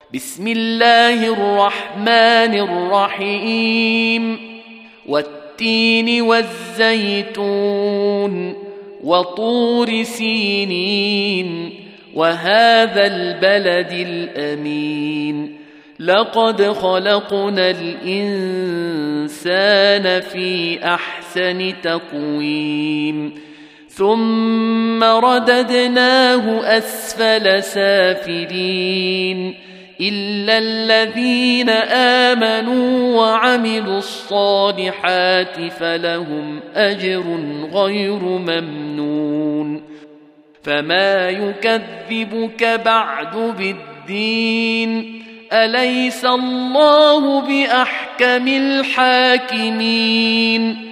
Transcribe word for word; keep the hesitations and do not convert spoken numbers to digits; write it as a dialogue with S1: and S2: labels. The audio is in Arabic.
S1: بسم الله الرحمن الرحيم والتين والزيتون وطور سينين وهذا البلد الأمين لقد خلقنا الإنسان في أحسن تقويم ثم رددناه أسفل سافلين إلا الذين آمنوا وعملوا الصالحات فلهم أجر غير ممنون فما يكذبك بعد بالدين أليس الله بأحكم الحاكمين